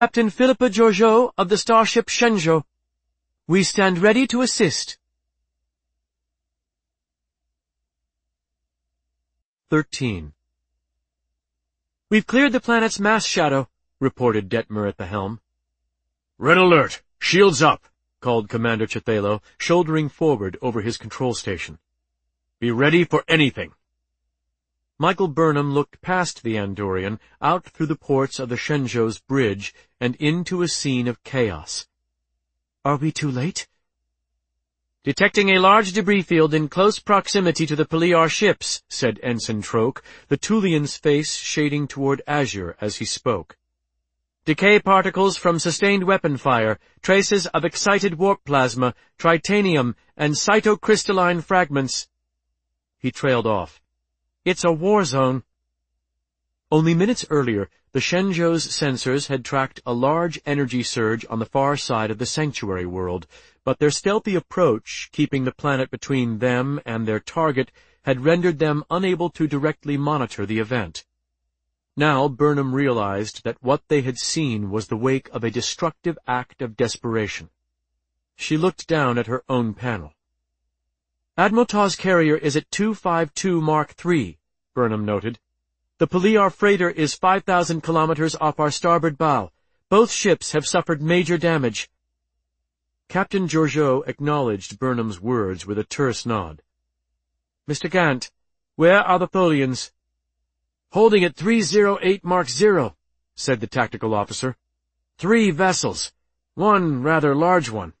Captain Philippa Georgiou of the starship Shenzhou. We stand ready to assist. 13. We've cleared the planet's mass shadow, reported Detmer at the helm. Red alert! Shields up! Called Commander Chethalo, shouldering forward over his control station. Be ready for anything. Michael Burnham looked past the Andorian, out through the ports of the Shenzhou's bridge, and into a scene of chaos. Are we too late? Detecting a large debris field in close proximity to the Paliar ships, said Ensign Troke, the Tulian's face shading toward azure as he spoke. Decay particles from sustained weapon fire, traces of excited warp plasma, tritanium, and cytocrystalline fragments. He trailed off. It's a war zone. Only minutes earlier, the Shenzhou's sensors had tracked a large energy surge on the far side of the sanctuary world, but their stealthy approach, keeping the planet between them and their target, had rendered them unable to directly monitor the event. Now Burnham realized that what they had seen was the wake of a destructive act of desperation. She looked down at her own panel. Admiral Taw's carrier is at 252 Mark III, Burnham noted. The Paliar freighter is 5,000 kilometers off our starboard bow. Both ships have suffered major damage. Captain Georgiou acknowledged Burnham's words with a terse nod. Mr. Gant, where are the Tholians? Holding at 308 Mark 0, said the tactical officer. 3 vessels, one rather large one.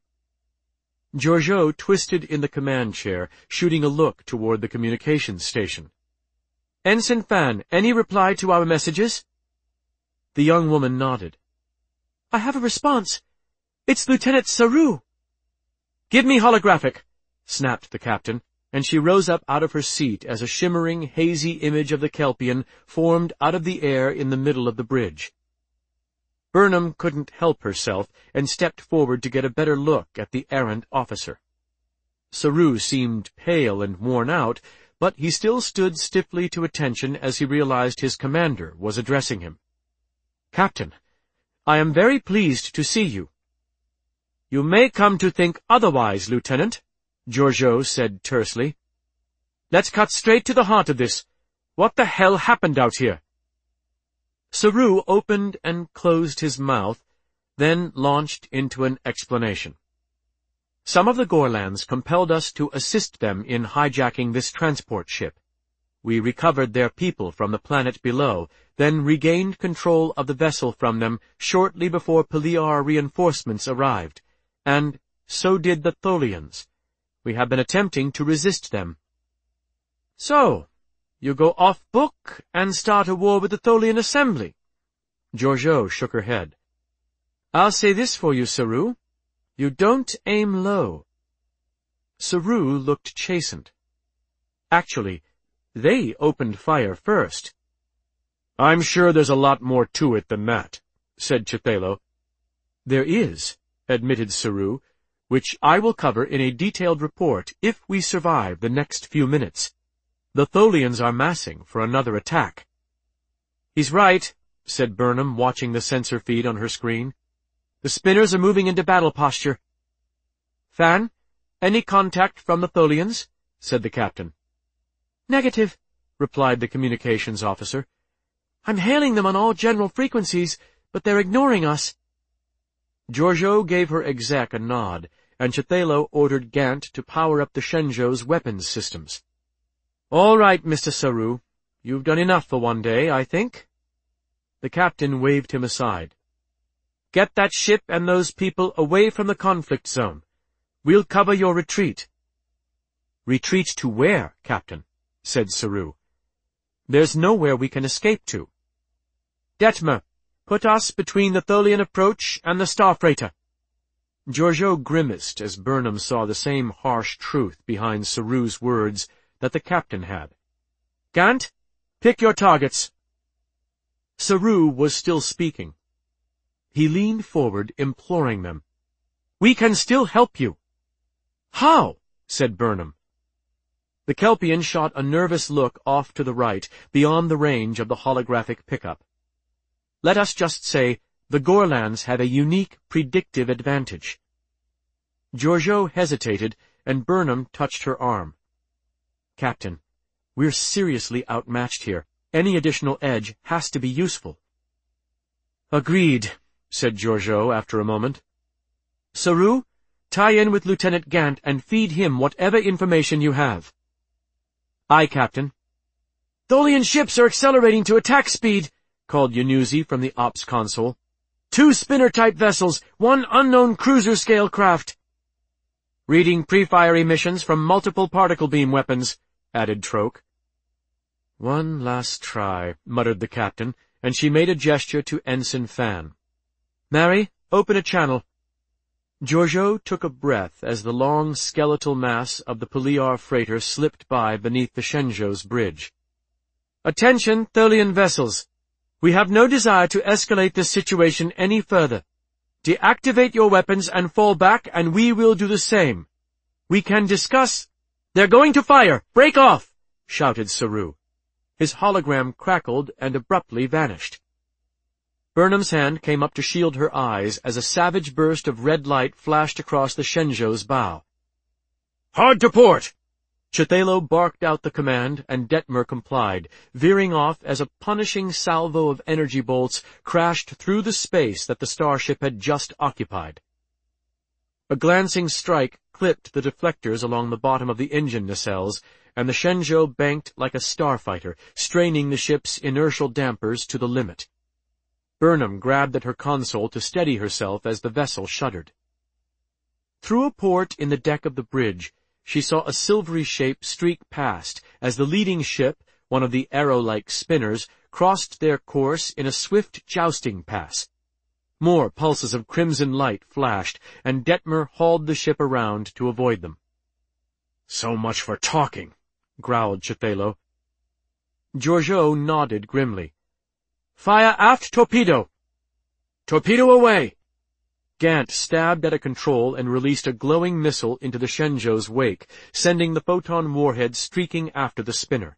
Georgiou twisted in the command chair, shooting a look toward the communications station. Ensign Fan, any reply to our messages? The young woman nodded. I have a response. It's Lieutenant Saru. Give me holographic, snapped the captain, and she rose up out of her seat as a shimmering, hazy image of the Kelpian formed out of the air in the middle of the bridge. Burnham couldn't help herself and stepped forward to get a better look at the errant officer. Saru seemed pale and worn out, but he still stood stiffly to attention as he realized his commander was addressing him. Captain, I am very pleased to see you. You may come to think otherwise, Lieutenant, Georgiou said tersely. Let's cut straight to the heart of this. What the hell happened out here? Saru opened and closed his mouth, then launched into an explanation. Some of the Gorlans compelled us to assist them in hijacking this transport ship. We recovered their people from the planet below, then regained control of the vessel from them shortly before Paliar reinforcements arrived, and so did the Tholians. We have been attempting to resist them. So, you go off-book and start a war with the Tholian Assembly? Georgiou shook her head. I'll say this for you, Saru. You don't aim low. Saru looked chastened. Actually, they opened fire first. I'm sure there's a lot more to it than that, said Chethalo. There is, admitted Saru, which I will cover in a detailed report if we survive the next few minutes. The Tholians are massing for another attack. He's right, said Burnham, watching the sensor feed on her screen. The spinners are moving into battle posture. Fan, any contact from the Tholians? Said the captain. Negative, replied the communications officer. I'm hailing them on all general frequencies, but they're ignoring us. Georgiou gave her exec a nod, and Chethalo ordered Gant to power up the Shenzhou's weapons systems. All right, Mr. Saru. You've done enough for one day, I think. The captain waved him aside. Get that ship and those people away from the conflict zone. We'll cover your retreat. Retreat to where, Captain? Said Saru. There's nowhere we can escape to. Detmer, put us between the Tholian approach and the star freighter. Georgiou grimaced as Burnham saw the same harsh truth behind Saru's words that the captain had. Gant, pick your targets. Saru was still speaking. He leaned forward, imploring them. We can still help you. How? Said Burnham. The Kelpian shot a nervous look off to the right, beyond the range of the holographic pickup. Let us just say, The Gorlans had a unique predictive advantage. Georgiou hesitated, and Burnham touched her arm. "Captain, we're seriously outmatched here. Any additional edge has to be useful." "Agreed," said Georgiou after a moment. "Saru, tie in with Lieutenant Gant and feed him whatever information you have." "Aye, Captain." "Tholian ships are accelerating to attack speed," called Yunusi from the ops console. "2 spinner-type vessels, 1 unknown cruiser-scale craft." "Reading pre-fire emissions from multiple particle beam weapons," added Troke. "One last try," muttered the captain, and she made a gesture to Ensign Fan. "Mary, open a channel." Georgiou took a breath as the long skeletal mass of the Paliar freighter slipped by beneath the Shenzhou's bridge. "Attention, Tholian vessels. We have no desire to escalate this situation any further. Deactivate your weapons and fall back, and we will do the same. We can discuss—" "They're going to fire! Break off!" shouted Saru. His hologram crackled and abruptly vanished. Burnham's hand came up to shield her eyes as a savage burst of red light flashed across the Shenzhou's bow. "Hard to port!" Chethelo barked out the command, and Detmer complied, veering off as a punishing salvo of energy bolts crashed through the space that the starship had just occupied. A glancing strike clipped the deflectors along the bottom of the engine nacelles, and the Shenzhou banked like a starfighter, straining the ship's inertial dampers to the limit. Burnham grabbed at her console to steady herself as the vessel shuddered. Through a port in the deck of the bridge, she saw a silvery shape streak past as the leading ship, one of the arrow-like spinners, crossed their course in a swift jousting pass. More pulses of crimson light flashed, and Detmer hauled the ship around to avoid them. "So much for talking," growled Chethelo. Georgiou nodded grimly. "Fire aft torpedo!" "Torpedo away!" Gant stabbed at a control and released a glowing missile into the Shenzhou's wake, sending the photon warhead streaking after the spinner.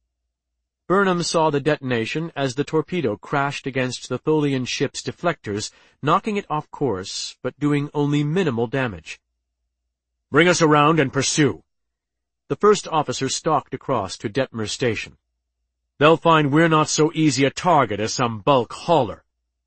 Burnham saw the detonation as the torpedo crashed against the Tholian ship's deflectors, knocking it off course, but doing only minimal damage. "Bring us around and pursue." The first officer stalked across to Detmer's station. "They'll find we're not so easy a target as some bulk hauler."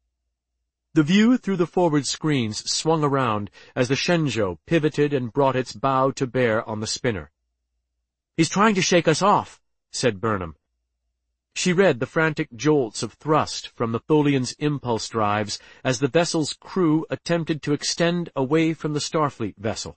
The view through the forward screens swung around as the Shenzhou pivoted and brought its bow to bear on the spinner. "He's trying to shake us off," said Burnham. She read the frantic jolts of thrust from the Tholian's impulse drives as the vessel's crew attempted to extend away from the Starfleet vessel.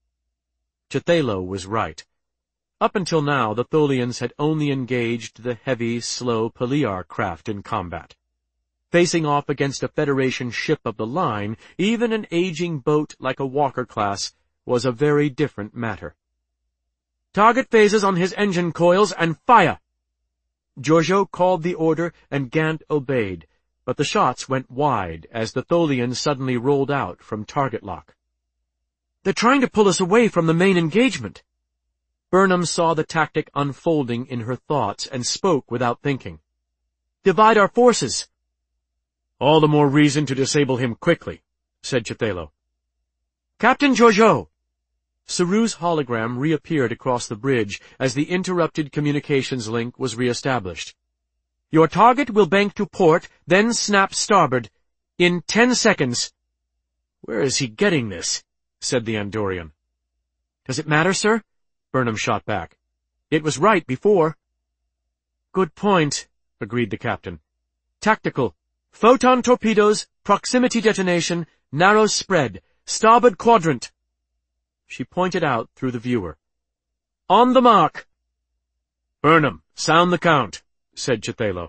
Chethelo was right. Up until now, the Tholians had only engaged the heavy, slow Paliar craft in combat. Facing off against a Federation ship of the line, even an aging boat like a Walker-class, was a very different matter. "Target phasers on his engine coils and fire!" Georgiou called the order, and Gant obeyed, but the shots went wide as the Tholian suddenly rolled out from target lock. "They're trying to pull us away from the main engagement." Burnham saw the tactic unfolding in her thoughts and spoke without thinking. "Divide our forces." "All the more reason to disable him quickly," said Chethelo. "Captain Georgiou!" Saru's hologram reappeared across the bridge as the interrupted communications link was re-established. "Your target will bank to port, then snap starboard. In 10 seconds. "Where is he getting this?" said the Andorian. "Does it matter, sir?" Burnham shot back. "It was right before." "Good point," agreed the captain. "Tactical. Photon torpedoes, proximity detonation, narrow spread, starboard quadrant." She pointed out through the viewer. "On the mark." "Burnham, sound the count," said Chethelo.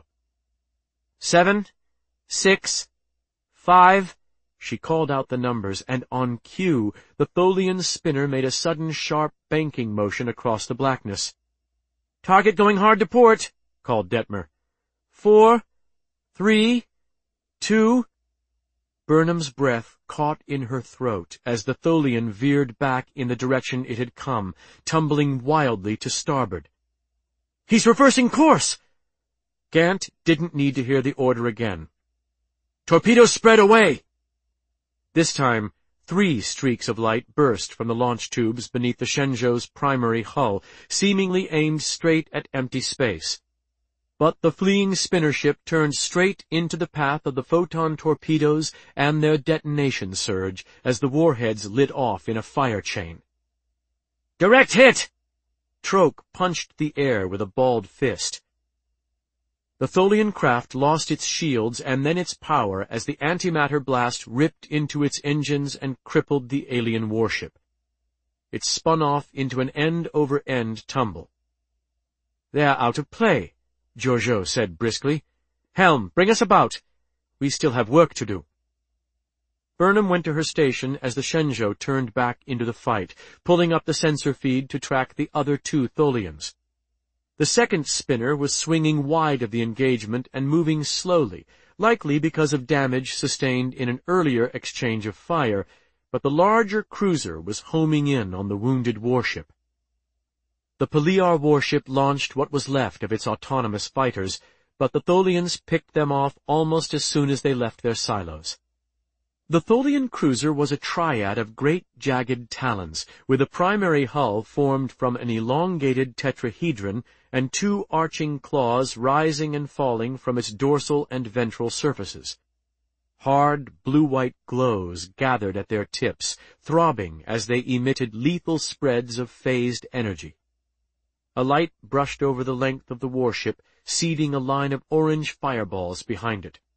7, 6, 5... She called out the numbers, and on cue, the Tholian spinner made a sudden sharp banking motion across the blackness. "Target going hard to port," called Detmer. 4, 3, 2... Burnham's breath caught in her throat as the Tholian veered back in the direction it had come, tumbling wildly to starboard. "He's reversing course!" Gant didn't need to hear the order again. Torpedoes spread away! This time, 3 streaks of light burst from the launch tubes beneath the Shenzhou's primary hull, seemingly aimed straight at empty space. But the fleeing spinner ship turned straight into the path of the photon torpedoes and their detonation surge as the warheads lit off in a fire chain. Direct hit! Troke punched the air with a balled fist. The Tholian craft lost its shields and then its power as the antimatter blast ripped into its engines and crippled the alien warship. It spun off into an end-over-end tumble. "They are out of play," Georgiou said briskly. "Helm, bring us about. We still have work to do." Burnham went to her station as the Shenzhou turned back into the fight, pulling up the sensor feed to track the other 2 Tholians. The second spinner was swinging wide of the engagement and moving slowly, likely because of damage sustained in an earlier exchange of fire, but the larger cruiser was homing in on the wounded warship. The Paliar warship launched what was left of its autonomous fighters, but the Tholians picked them off almost as soon as they left their silos. The Tholian cruiser was a triad of great jagged talons, with a primary hull formed from an elongated tetrahedron and 2 arching claws rising and falling from its dorsal and ventral surfaces. Hard, blue-white glows gathered at their tips, throbbing as they emitted lethal spreads of phased energy. A light brushed over the length of the warship, seeding a line of orange fireballs behind it.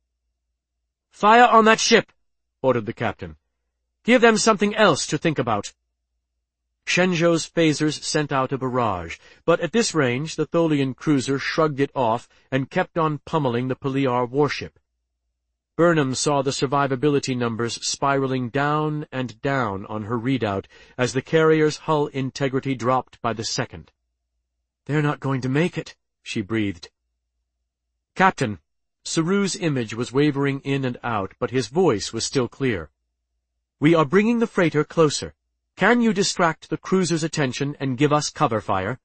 "Fire on that ship!" ordered the captain. "Give them something else to think about." Shenzhou's phasers sent out a barrage, but at this range the Tholian cruiser shrugged it off and kept on pummeling the Paliar warship. Burnham saw the survivability numbers spiraling down and down on her readout as the carrier's hull integrity dropped by the second. "They're not going to make it," she breathed. "Captain," Saru's image was wavering in and out, but his voice was still clear. "We are bringing the freighter closer. Can you distract the cruiser's attention and give us cover fire?"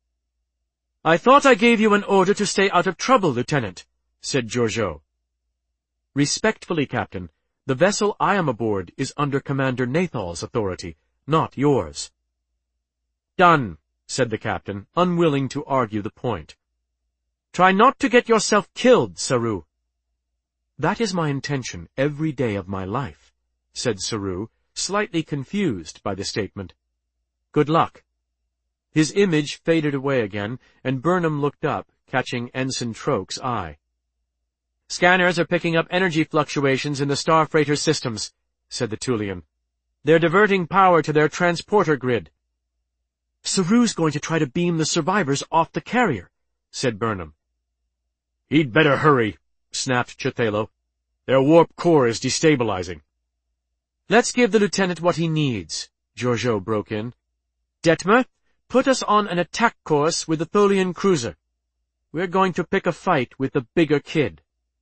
"I thought I gave you an order to stay out of trouble, Lieutenant," said Georgiou. "Respectfully, Captain, the vessel I am aboard is under Commander Nathal's authority, not yours." "Done," said the captain, unwilling to argue the point. "Try not to get yourself killed, Saru." "That is my intention every day of my life," said Saru, slightly confused by the statement. "Good luck." His image faded away again, and Burnham looked up, catching Ensign Troke's eye. "Scanners are picking up energy fluctuations in the star freighter systems," said the Thulian. "They're diverting power to their transporter grid." "Saru's going to try to beam the survivors off the carrier," said Burnham. "He'd better hurry," snapped Chethelo. "Their warp core is destabilizing." "Let's give the lieutenant what he needs," Georgiou broke in. "Detmer, put us on an attack course with the Tholian cruiser. We're going to pick a fight with the bigger kid."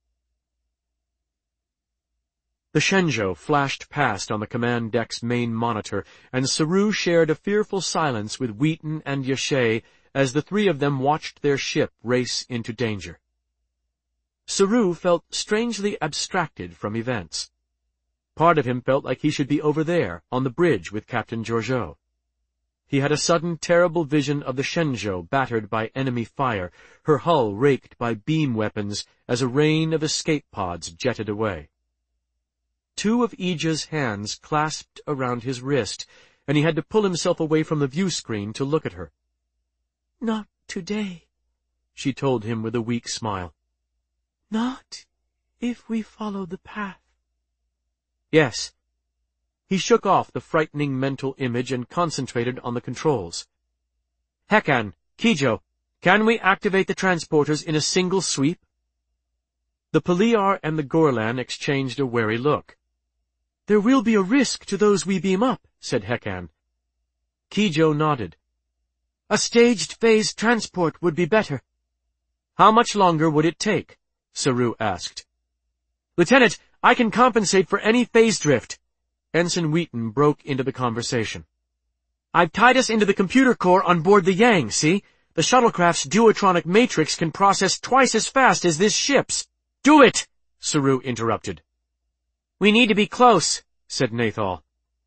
The Shenzhou flashed past on the command deck's main monitor, and Saru shared a fearful silence with Wheaton and Yashay as the 3 of them watched their ship race into danger. Saru felt strangely abstracted from events. Part of him felt like he should be over there, on the bridge with Captain Georgiou. He had a sudden terrible vision of the Shenzhou battered by enemy fire, her hull raked by beam weapons as a rain of escape pods jetted away. 2 of Ija's hands clasped around his wrist, and he had to pull himself away from the view screen to look at her. "Not today," she told him with a weak smile. "Not if we follow the path." "Yes." He shook off the frightening mental image and concentrated on the controls. "Hekan, Kijo, can we activate the transporters in a single sweep?" The Paliar and the Gorlan exchanged a wary look. "There will be a risk to those we beam up," said Hekan. Kijo nodded. "A staged phase transport would be better." "How much longer would it take?" Saru asked. "Lieutenant, I can compensate for any phase drift." Ensign Wheaton broke into the conversation. "I've tied us into the computer core on board the Yang, see? The shuttlecraft's duotronic matrix can process twice as fast as this ship's." "Do it!" Saru interrupted. "We need to be close," said Nathal.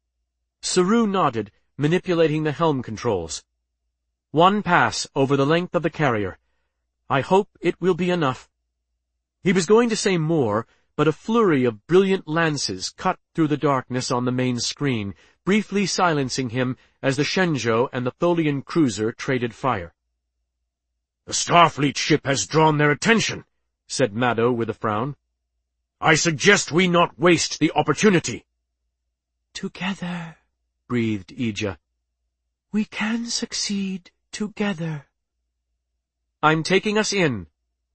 Saru nodded, manipulating the helm controls. "One pass over the length of the carrier. I hope it will be enough." He was going to say more, but a flurry of brilliant lances cut through the darkness on the main screen, briefly silencing him as the Shenzhou and the Tholian cruiser traded fire. "The Starfleet ship has drawn their attention," said Maddow with a frown. "I suggest we not waste the opportunity." "Together," breathed Ija. "We can succeed together." "I'm taking us in."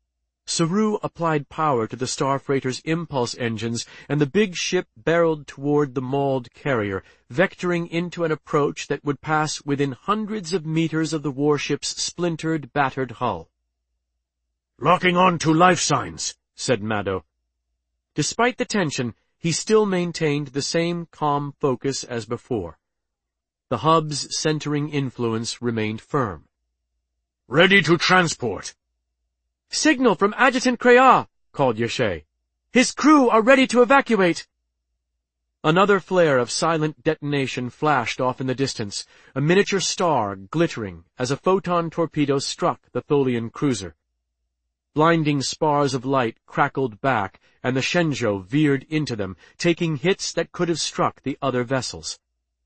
Saru applied power to the Starfreighter's impulse engines, and the big ship barreled toward the mauled carrier, vectoring into an approach that would pass within hundreds of meters of the warship's splintered, battered hull. "Locking on to life signs," said Maddow. Despite the tension, he still maintained the same calm focus as before. The hub's centering influence remained firm. "Ready to transport." "Signal from Adjutant Kreia," called Yashay. "His crew are ready to evacuate." Another flare of silent detonation flashed off in the distance, a miniature star glittering as a photon torpedo struck the Tholian cruiser. Blinding spars of light crackled back, and the Shenzhou veered into them, taking hits that could have struck the other vessels.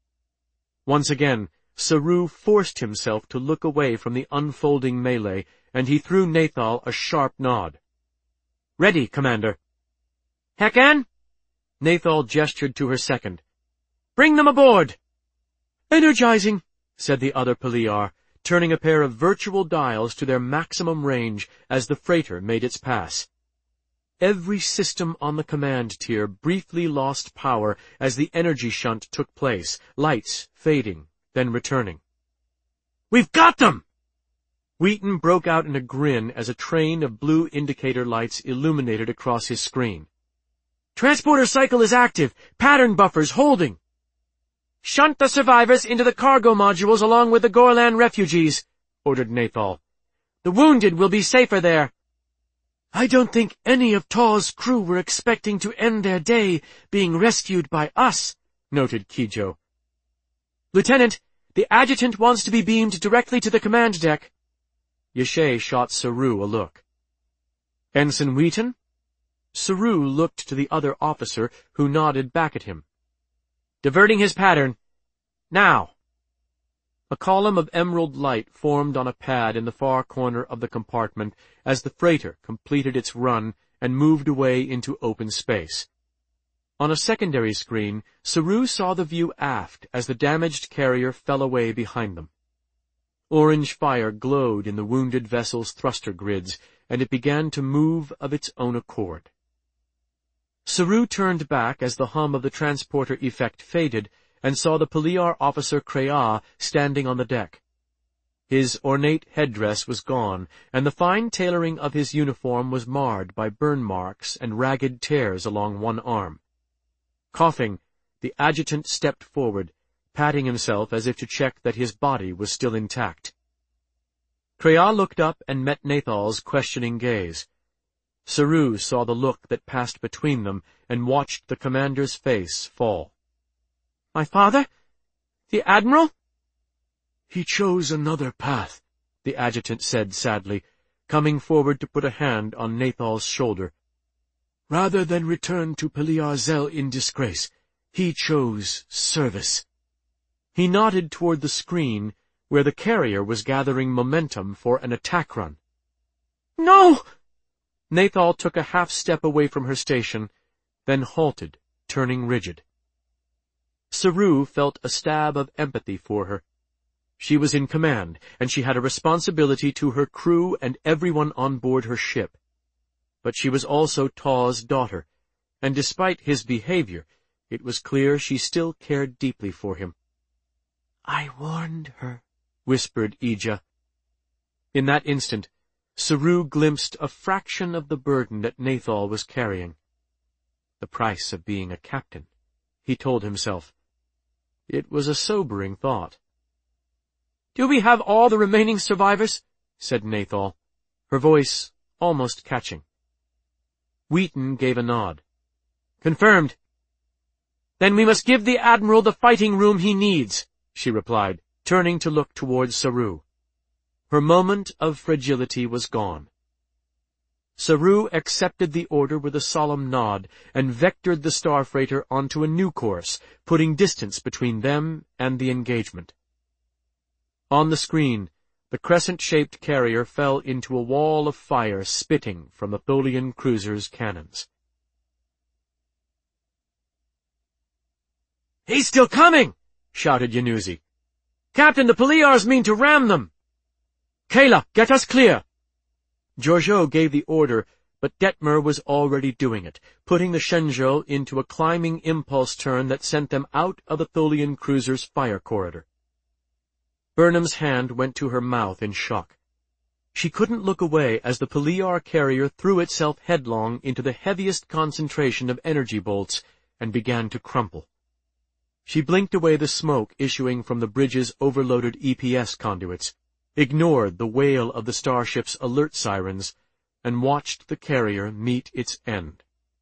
Once again, Saru forced himself to look away from the unfolding melee, and he threw Nathal a sharp nod. "Ready, Commander." "Hekan?" Nathal gestured to her second. "Bring them aboard." "Energizing," said the other Paliar, turning a pair of virtual dials to their maximum range as the freighter made its pass. Every system on the command tier briefly lost power as the energy shunt took place, lights fading, then returning. "We've got them!" Wheaton broke out in a grin as a train of blue indicator lights illuminated across his screen. "Transporter cycle is active. Pattern buffers holding." "Shunt the survivors into the cargo modules along with the Gorlan refugees," ordered Nathal. "The wounded will be safer there." "I don't think any of Taw's crew were expecting to end their day being rescued by us," noted Kijo. "Lieutenant, the adjutant wants to be beamed directly to the command deck." Yashay shot Saru a look. "Ensign Wheaton?" Saru looked to the other officer, who nodded back at him. "Diverting his pattern. Now." A column of emerald light formed on a pad in the far corner of the compartment as the freighter completed its run and moved away into open space. On a secondary screen, Saru saw the view aft as the damaged carrier fell away behind them. Orange fire glowed in the wounded vessel's thruster grids, and it began to move of its own accord. Saru turned back as the hum of the transporter effect faded, and saw the Paliar officer Kreia standing on the deck. His ornate headdress was gone, and the fine tailoring of his uniform was marred by burn marks and ragged tears along one arm. Coughing, the adjutant stepped forward, patting himself as if to check that his body was still intact. Kreia looked up and met Nathal's questioning gaze. Saru saw the look that passed between them and watched the commander's face fall. "My father? The Admiral?" "He chose another path," the adjutant said sadly, coming forward to put a hand on Nathal's shoulder. "Rather than return to Paliar Zel in disgrace, he chose service." He nodded toward the screen, where the carrier was gathering momentum for an attack run. "No!" Nathal took a half step away from her station, then halted, turning rigid. Saru felt a stab of empathy for her. She was in command, and she had a responsibility to her crew and everyone on board her ship. But she was also Taw's daughter, and despite his behavior, it was clear she still cared deeply for him. "I warned her," whispered Ija. In that instant, Saru glimpsed a fraction of the burden that Nathal was carrying. The price of being a captain, he told himself. It was a sobering thought. "Do we have all the remaining survivors?" said Nathal, her voice almost catching. Wheaton gave a nod. "Confirmed. Then we must give the Admiral the fighting room he needs, she replied, turning to look towards Saru. Her moment of fragility was gone. Saru accepted the order with a solemn nod and vectored the star freighter onto a new course, putting distance between them and the engagement. On the screen, the crescent-shaped carrier fell into a wall of fire spitting from the Tholian cruiser's cannons. "He's still coming!" shouted Yanuzi. "Captain, the Paliars mean to ram them!" "Kayla, get us clear!" Georgiou gave the order, but Detmer was already doing it, putting the Shenzhou into a climbing impulse turn that sent them out of the Tholian cruiser's fire corridor. Burnham's hand went to her mouth in shock. She couldn't look away as the Paliar carrier threw itself headlong into the heaviest concentration of energy bolts and began to crumple. She blinked away the smoke issuing from the bridge's overloaded EPS conduits, ignored the wail of the starship's alert sirens, and watched the carrier meet its end.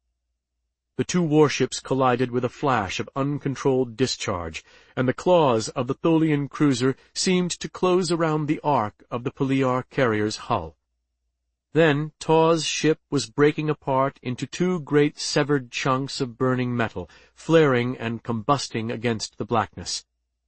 The two warships collided with a flash of uncontrolled discharge, and the claws of the Tholian cruiser seemed to close around the arc of the Paliar carrier's hull. Then Taw's ship was breaking apart into two great severed chunks of burning metal, flaring and combusting against the blackness.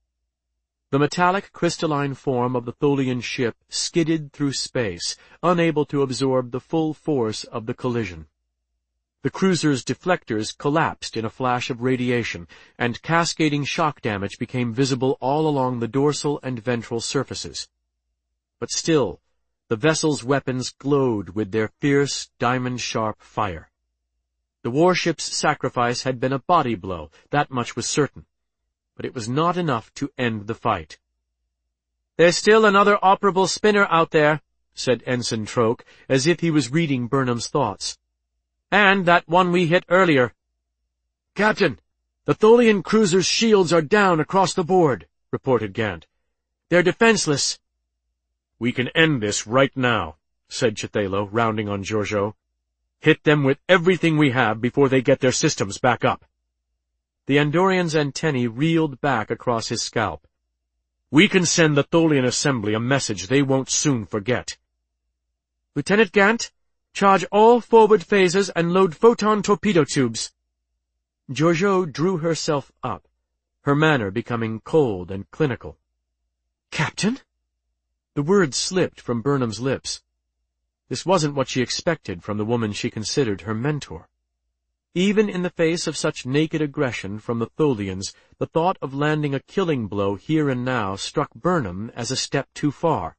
The metallic crystalline form of the Tholian ship skidded through space, unable to absorb the full force of the collision. The cruiser's deflectors collapsed in a flash of radiation, and cascading shock damage became visible all along the dorsal and ventral surfaces. But still, the vessel's weapons glowed with their fierce, diamond-sharp fire. The warship's sacrifice had been a body blow, that much was certain. But it was not enough to end the fight. "There's still another operable spinner out there," said Ensign Troke, as if he was reading Burnham's thoughts. "And that one we hit earlier." "Captain, the Tholian cruiser's shields are down across the board," reported Gant. "They're defenseless." "We can end this right now," said Chethalo, rounding on Georgiou. "Hit them with everything we have before they get their systems back up." The Andorian's antennae reeled back across his scalp. "We can send the Tholian Assembly a message they won't soon forget." "Lieutenant Gant, charge all forward phasers and load photon torpedo tubes." Georgiou drew herself up, her manner becoming cold and clinical. "Captain?" The words slipped from Burnham's lips. This wasn't what she expected from the woman she considered her mentor. Even in the face of such naked aggression from the Tholians, the thought of landing a killing blow here and now struck Burnham as a step too far.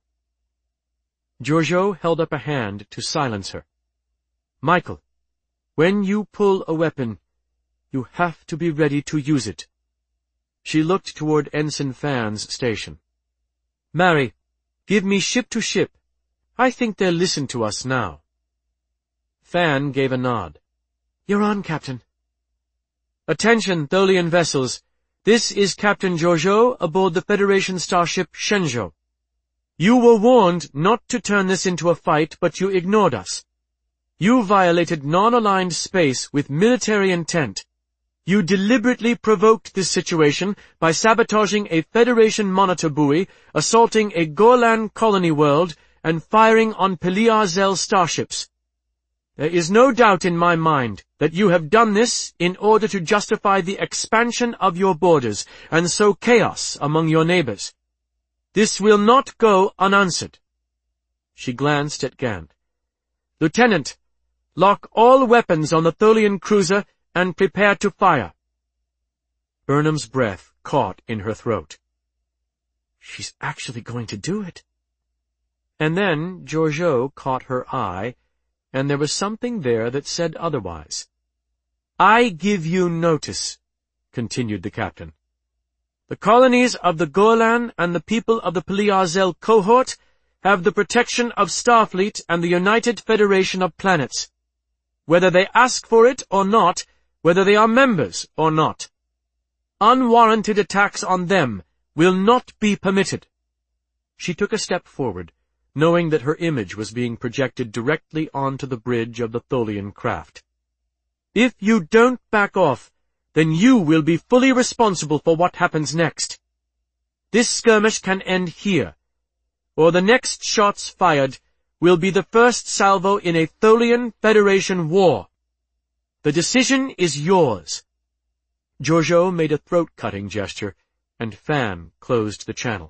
Georgiou held up a hand to silence her. "Michael, when you pull a weapon, you have to be ready to use it." She looked toward Ensign Fan's station. "Mary, give me ship to ship. I think they'll listen to us now." Fan gave a nod. "You're on, Captain." "Attention, Tholian vessels. This is Captain Georgiou aboard the Federation starship Shenzhou. You were warned not to turn this into a fight, but you ignored us. You violated non-aligned space with military intent. You deliberately provoked this situation by sabotaging a Federation monitor buoy, assaulting a Gorlan colony world, and firing on Paliar Zel starships. There is no doubt in my mind that you have done this in order to justify the expansion of your borders and sow chaos among your neighbors. This will not go unanswered." She glanced at Gant. "Lieutenant, lock all weapons on the Tholian cruiser and prepare to fire." Burnham's breath caught in her throat. She's actually going to do it. And then Georgiou caught her eye, and there was something there that said otherwise. "I give you notice," continued the captain. "The colonies of the Gorlan and the people of the Paliar Zel cohort have the protection of Starfleet and the United Federation of Planets. Whether they ask for it or not, whether they are members or not. Unwarranted attacks on them will not be permitted." She took a step forward, knowing that her image was being projected directly onto the bridge of the Tholian craft. "If you don't back off, then you will be fully responsible for what happens next. This skirmish can end here, or the next shots fired will be the first salvo in a Tholian Federation war. The decision is yours." Georgiou made a throat-cutting gesture, and Fan closed the channel.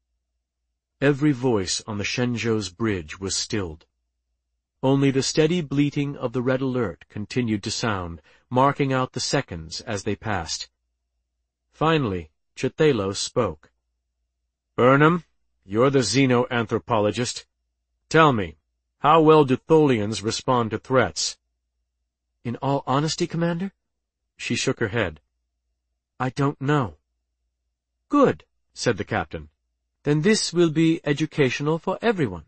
Every voice on the Shenzhou's bridge was stilled. Only the steady bleating of the red alert continued to sound, marking out the seconds as they passed. Finally, Chethelo spoke. "Burnham, you're the xenoanthropologist. Tell me, how well do Tholians respond to threats?" "In all honesty, Commander?" She shook her head. "I don't know." "Good," said the captain. "Then this will be educational for everyone."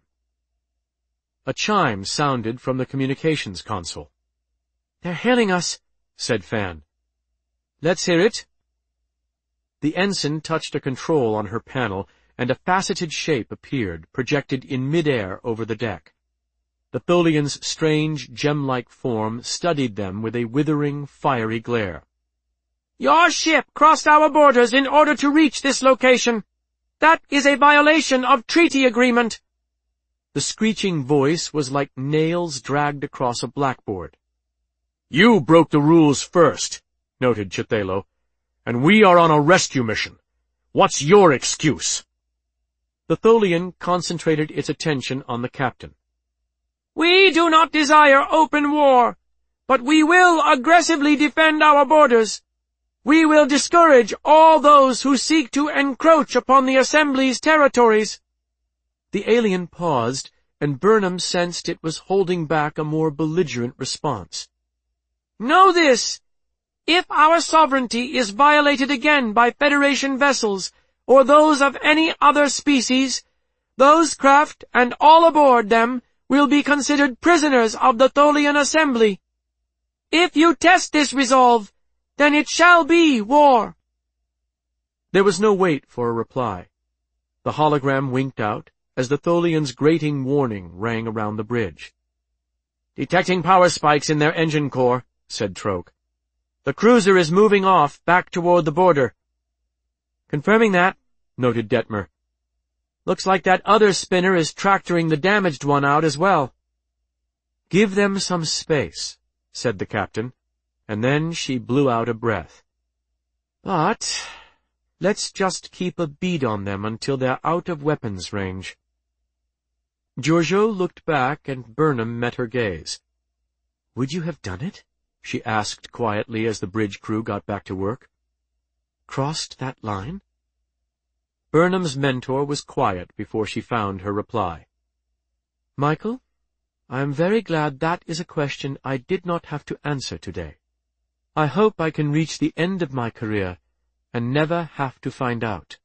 A chime sounded from the communications console. "They're hailing us," said Fan. "Let's hear it." The ensign touched a control on her panel, and a faceted shape appeared, projected in mid-air over the deck. The Tholian's strange, gem-like form studied them with a withering, fiery glare. "Your ship crossed our borders in order to reach this location. That is a violation of treaty agreement." The screeching voice was like nails dragged across a blackboard. "You broke the rules first," noted Chethelo, "and we are on a rescue mission. What's your excuse?" The Tholian concentrated its attention on the captain. "We do not desire open war, but we will aggressively defend our borders. We will discourage all those who seek to encroach upon the Assembly's territories." The alien paused, and Burnham sensed it was holding back a more belligerent response. "Know this. If our sovereignty is violated again by Federation vessels, or those of any other species, those craft and all aboard them will be considered prisoners of the Tholian Assembly. If you test this resolve, then it shall be war." There was no wait for a reply. The hologram winked out as the Tholian's grating warning rang around the bridge. "Detecting power spikes in their engine core," said Troke. "The cruiser is moving off, back toward the border." "Confirming that," noted Detmer. "Looks like that other spinner is tractoring the damaged one out as well." "Give them some space," said the captain, and then she blew out a breath. "But let's just keep a bead on them until they're out of weapons range." Georgiou looked back, and Burnham met her gaze. "Would you have done it?" she asked quietly as the bridge crew got back to work. "Crossed that line?" Burnham's mentor was quiet before she found her reply. "Michael, I am very glad that is a question I did not have to answer today. I hope I can reach the end of my career and never have to find out."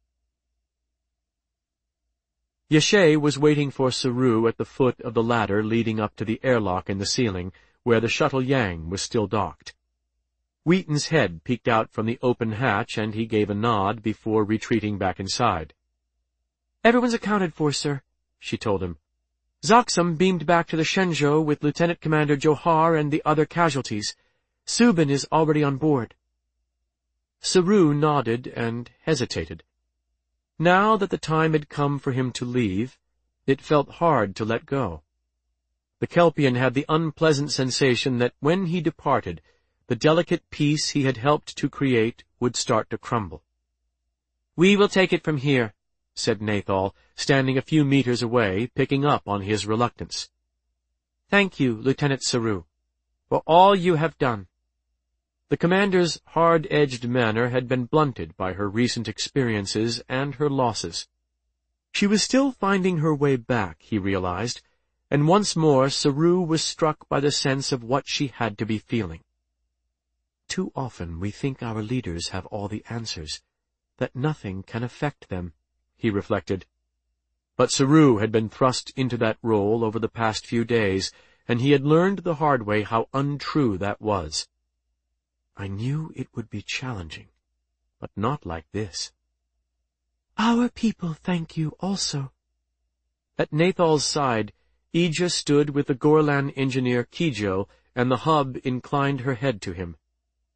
Yashay was waiting for Saru at the foot of the ladder leading up to the airlock in the ceiling, where the shuttle Yang was still docked. Wheaton's head peeked out from the open hatch, and he gave a nod before retreating back inside. "Everyone's accounted for, sir," she told him. "Zoxum beamed back to the Shenzhou with Lieutenant Commander Johar and the other casualties. Subin is already on board." Saru nodded and hesitated. Now that the time had come for him to leave, it felt hard to let go. The Kelpian had the unpleasant sensation that when he departed, the delicate peace he had helped to create would start to crumble. "We will take it from here," said Nathal, standing a few meters away, picking up on his reluctance. "Thank you, Lieutenant Saru, for all you have done." The commander's hard-edged manner had been blunted by her recent experiences and her losses. She was still finding her way back, he realized, and once more Saru was struck by the sense of what she had to be feeling. Too often we think our leaders have all the answers, that nothing can affect them, he reflected. But Saru had been thrust into that role over the past few days, and he had learned the hard way how untrue that was. I knew it would be challenging, but not like this. "Our people thank you also." At Nathal's side, Ija stood with the Gorlan engineer Kijo, and the hub inclined her head to him.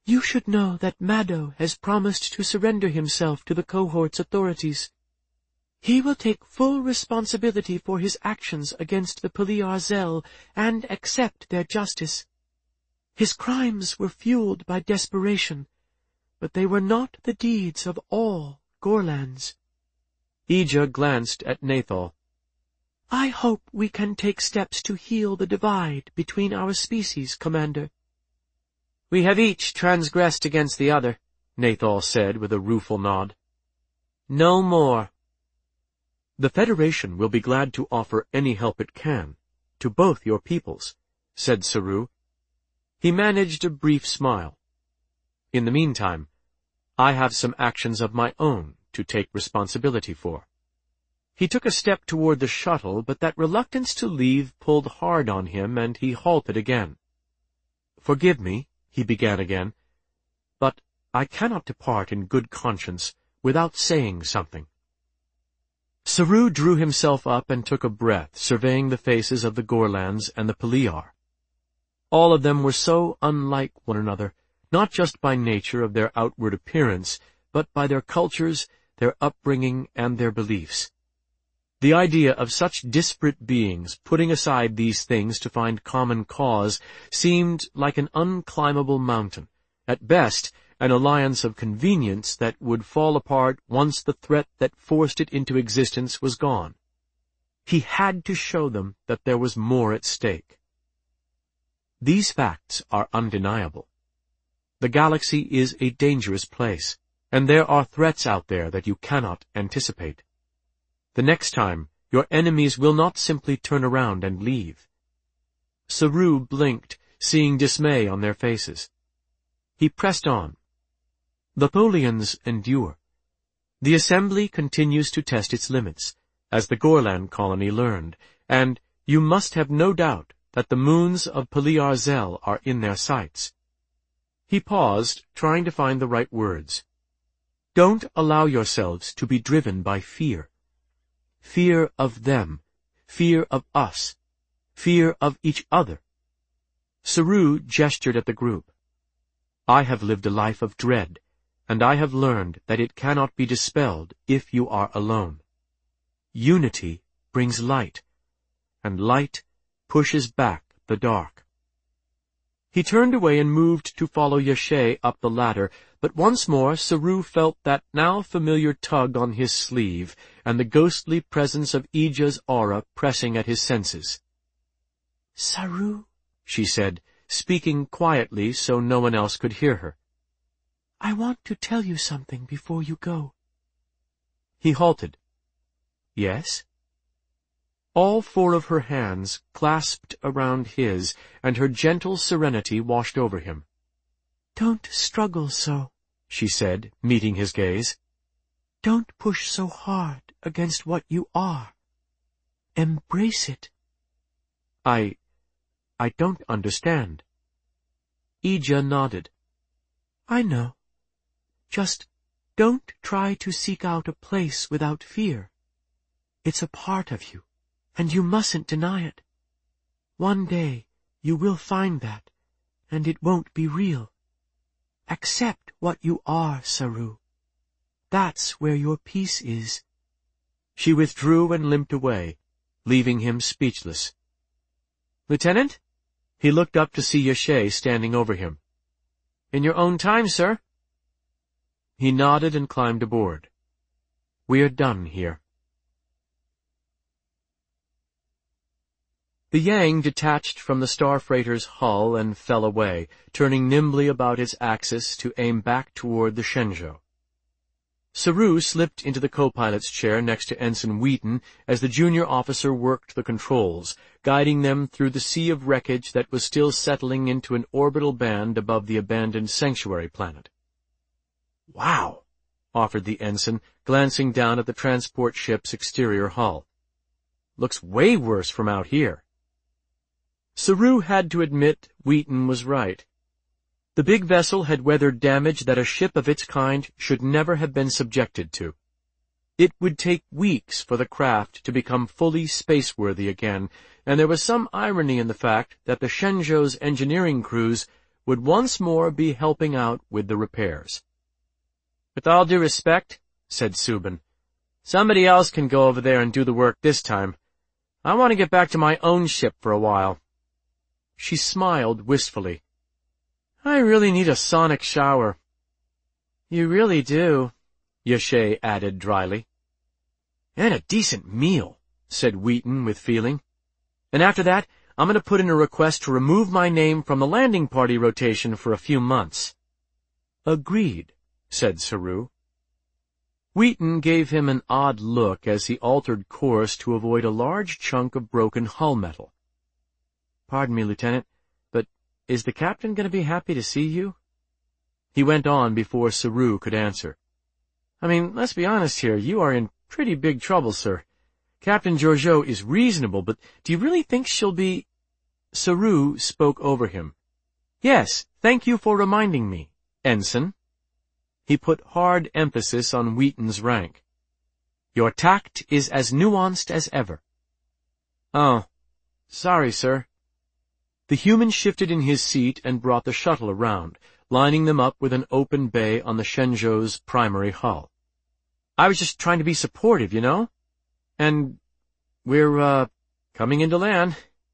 You should know that Mado has promised to surrender himself to the cohort's authorities. He will take full responsibility for his actions against the Paliar Zel and accept their justice. His crimes were fueled by desperation, but they were not the deeds of all Gorlans. Ija glanced at Nathal. I hope we can take steps to heal the divide between our species, Commander. We have each transgressed against the other, Nathal said with a rueful nod. No more. The Federation will be glad to offer any help it can, to both your peoples, said Saru. He managed a brief smile. In the meantime, I have some actions of my own to take responsibility for. He took a step toward the shuttle, but that reluctance to leave pulled hard on him, and he halted again. Forgive me, he began again, but I cannot depart in good conscience without saying something. Saru drew himself up and took a breath, surveying the faces of the Gorlans and the Paliar. All of them were so unlike one another, not just by nature of their outward appearance, but by their cultures, their upbringing, and their beliefs. The idea of such disparate beings putting aside these things to find common cause seemed like an unclimbable mountain, at best an alliance of convenience that would fall apart once the threat that forced it into existence was gone. He had to show them that there was more at stake. These facts are undeniable. The galaxy is a dangerous place, and there are threats out there that you cannot anticipate. The next time, your enemies will not simply turn around and leave. Saru blinked, seeing dismay on their faces. He pressed on. The Tholians endure. The Assembly continues to test its limits, as the Gorlan colony learned, and you must have no doubt that the moons of Paliar Zel are in their sights. He paused, trying to find the right words. Don't allow yourselves to be driven by fear. Fear of them, fear of us, fear of each other. Saru gestured at the group. I have lived a life of dread, and I have learned that it cannot be dispelled if you are alone. Unity brings light, and light pushes back the dark. He turned away and moved to follow Yashay up the ladder, but once more Saru felt that now familiar tug on his sleeve and the ghostly presence of Ija's aura pressing at his senses. Saru, she said, speaking quietly so no one else could hear her. I want to tell you something before you go. He halted. Yes? All four of her hands clasped around his, and her gentle serenity washed over him. Don't struggle so, she said, meeting his gaze. Don't push so hard against what you are. Embrace it. I don't understand. Ija nodded. I know. Just don't try to seek out a place without fear. It's a part of you, and you mustn't deny it. One day you will find that, and it won't be real. Accept what you are, Saru. That's where your peace is. She withdrew and limped away, leaving him speechless. Lieutenant? He looked up to see Yashay standing over him. In your own time, sir. He nodded and climbed aboard. We're done here. The Yang detached from the star freighter's hull and fell away, turning nimbly about its axis to aim back toward the Shenzhou. Saru slipped into the co-pilot's chair next to Ensign Wheaton as the junior officer worked the controls, guiding them through the sea of wreckage that was still settling into an orbital band above the abandoned sanctuary planet. Wow, offered the ensign, glancing down at the transport ship's exterior hull. Looks way worse from out here. Saru had to admit Wheaton was right. The big vessel had weathered damage that a ship of its kind should never have been subjected to. It would take weeks for the craft to become fully spaceworthy again, and there was some irony in the fact that the Shenzhou's engineering crews would once more be helping out with the repairs. "With all due respect," said Subin, "somebody else can go over there and do the work this time. I want to get back to my own ship for a while." She smiled wistfully. "I really need a sonic shower." "You really do," Yashay added dryly. "And a decent meal," said Wheaton with feeling. "And after that, I'm going to put in a request to remove my name from the landing party rotation for a few months." "Agreed," said Saru. Wheaton gave him an odd look as he altered course to avoid a large chunk of broken hull metal. "Pardon me, Lieutenant, but is the captain going to be happy to see you?" He went on before Saru could answer. "I mean, let's be honest here. You are in pretty big trouble, sir. Captain Georgiou is reasonable, but do you really think she'll be—" Saru spoke over him. "Yes, thank you for reminding me, Ensign." He put hard emphasis on Wheaton's rank. "Your tact is as nuanced as ever." "Oh, sorry, sir." The human shifted in his seat and brought the shuttle around, lining them up with an open bay on the Shenzhou's primary hull. "I was just trying to be supportive, you know? And we're, coming into land."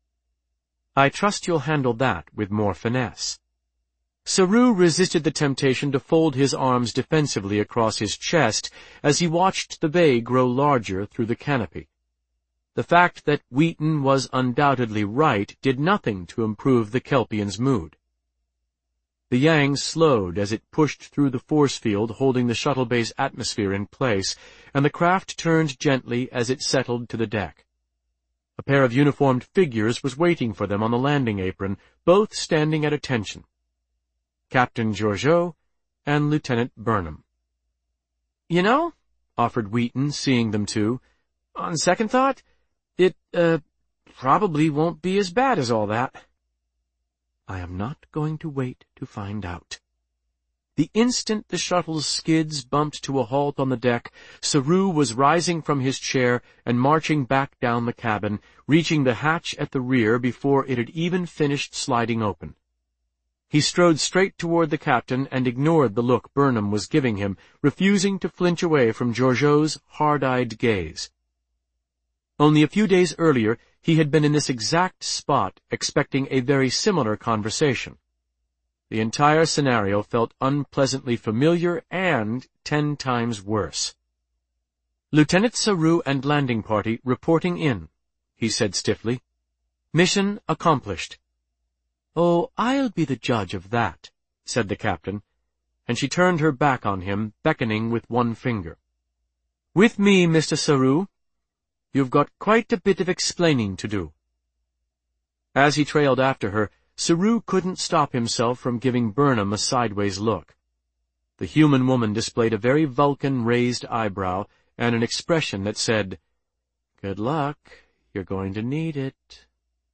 "I trust you'll handle that with more finesse." Saru resisted the temptation to fold his arms defensively across his chest as he watched the bay grow larger through the canopy. The fact that Wheaton was undoubtedly right did nothing to improve the Kelpian's mood. The Yang slowed as it pushed through the force field holding the shuttle bay's atmosphere in place, and the craft turned gently as it settled to the deck. A pair of uniformed figures was waiting for them on the landing apron, both standing at attention. Captain Georgiou and Lieutenant Burnham. "You know," offered Wheaton, seeing them too, "on second thought, it, probably won't be as bad as all that." "I am not going to wait to find out." The instant the shuttle's skids bumped to a halt on the deck, Saru was rising from his chair and marching back down the cabin, reaching the hatch at the rear before it had even finished sliding open. He strode straight toward the captain and ignored the look Burnham was giving him, refusing to flinch away from Georgiou's hard-eyed gaze. Only a few days earlier, he had been in this exact spot, expecting a very similar conversation. The entire scenario felt unpleasantly familiar and 10 times worse. "Lieutenant Saru and landing party reporting in," he said stiffly. "Mission accomplished." "Oh, I'll be the judge of that," said the captain, and she turned her back on him, beckoning with one finger. "With me, Mr. Saru. You've got quite a bit of explaining to do." As he trailed after her, Saru couldn't stop himself from giving Burnham a sideways look. The human woman displayed a very Vulcan raised eyebrow and an expression that said, "Good luck, you're going to need it."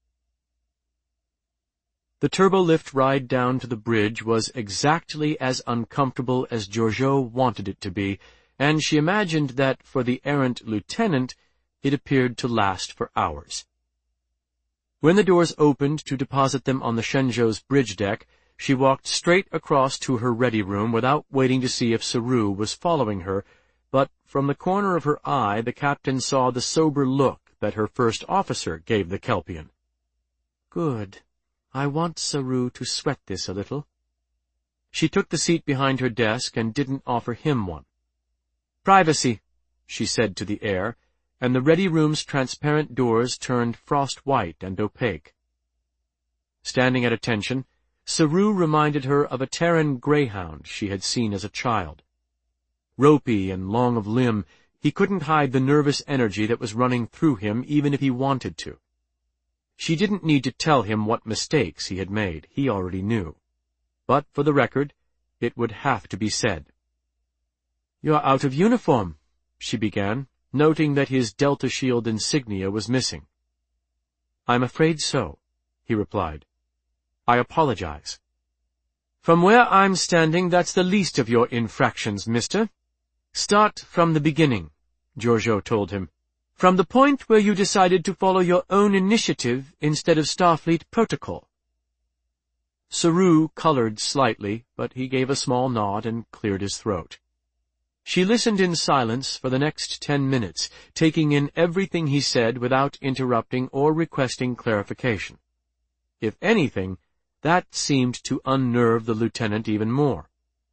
The turbolift ride down to the bridge was exactly as uncomfortable as Georgiou wanted it to be, and she imagined that, for the errant lieutenant, it appeared to last for hours. When the doors opened to deposit them on the Shenzhou's bridge deck, she walked straight across to her ready room without waiting to see if Saru was following her, but from the corner of her eye the captain saw the sober look that her first officer gave the Kelpian. "Good. I want Saru to sweat this a little." She took the seat behind her desk and didn't offer him one. "Privacy," she said to the air, and the ready room's transparent doors turned frost-white and opaque. Standing at attention, Saru reminded her of a Terran greyhound she had seen as a child. Ropey and long of limb, he couldn't hide the nervous energy that was running through him even if he wanted to. She didn't need to tell him what mistakes he had made. He already knew. But for the record, it would have to be said. "You're out of uniform," she began, noting that his Delta Shield insignia was missing. "I'm afraid so," he replied. "I apologize." "From where I'm standing, that's the least of your infractions, mister. Start from the beginning," Georgiou told him. "From the point where you decided to follow your own initiative instead of Starfleet protocol." Saru colored slightly, but he gave a small nod and cleared his throat. She listened in silence for the next 10 minutes, taking in everything he said without interrupting or requesting clarification. If anything, that seemed to unnerve the lieutenant even more.